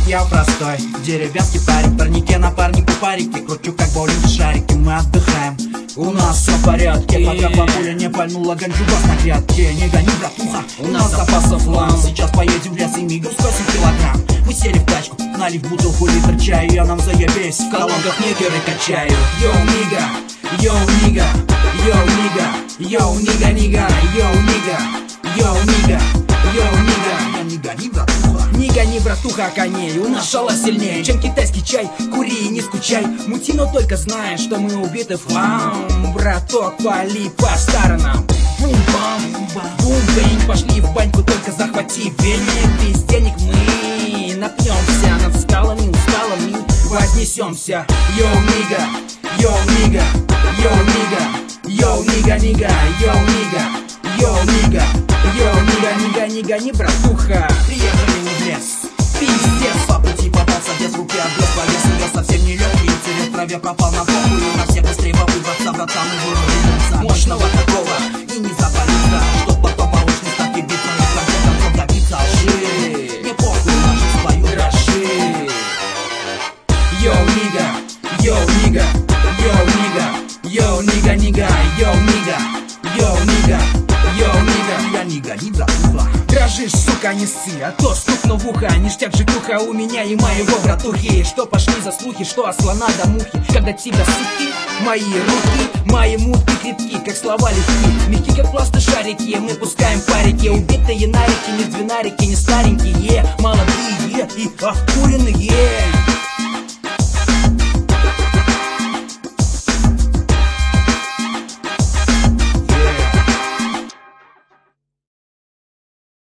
я простой деревенский парень, парнике напарнику парики, кручу как боулинг шарики. Мы отдыхаем, у нас все в порядке, пока бабуля не пальнула ганджубас на грядке. Не гони, братуха, у нас запасов лам. Сейчас поедем в лес и мигом скосим килограмм. Мы сели в тачку, налив бутылку литр чаю, я нам заебись, в колонках нигеры качаю. Йоу, нига, йоу, нига, йоу, нига, йоу, нига, нига, йоу, нига, йоу, нига, йоу, нига. Не гони, братуха, не гони, братуха, коней. У нас шала сильнее, чем китайский чай. Кури и не скучай, мути, но только знай, что мы убиты в хлам. Браток, вали по сторонам. Бум-бам, бум-бэнь, пошли в баньку, только захвати веник. Без денег мы напьемся, над скалами, усталыми вознесемся. Йоу, нига, йоу, нига, йоу, нига, йоу, нига, нига, йоу, нига, йоу, нига, йоу, нига, нига, нига, не братуха. Приехали мы в лес, пиздец, по пути попался без руки, отброс по лесу. Я совсем не легкий, интерес в траве пропал на похуй. На все быстрее выбраться, братан, и вырваться мощного такого и не запалиться, чтоб потом по очной ставке биться и в конце концов добиться лжи. Не похуй, наши свою дрожи. Йоу, нига, йоу, нига, йоу, нига, йоу, нига, нига, йоу, нига, йоу, нига, йоу, нига. Я не гони, братуха. Дрожишь, сука, не ссы, а то стукну в ухо. Ништяк житуха у меня и моего братухи. Что пошли за слухи, что от слона до мухи. Когда тебя сутки, мои руки, мои мутки крепки, как слова легки, мягки, как пласты шарики. Мы пускаем парики, убитые нарики, не двинарики, не старенькие, молодые и обкуренные.